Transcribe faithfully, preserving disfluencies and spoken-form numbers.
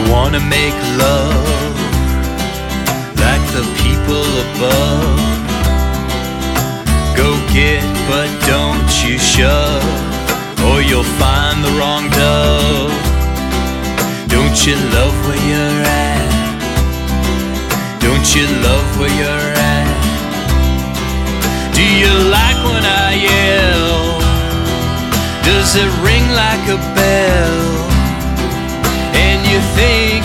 wanna make love like the people above. Go get, but don't you shove, or you'll find the wrong dove. Don't you love where you're at? Don't you love where you're at? Do you like when I yell? Does it ring like a bell? And you think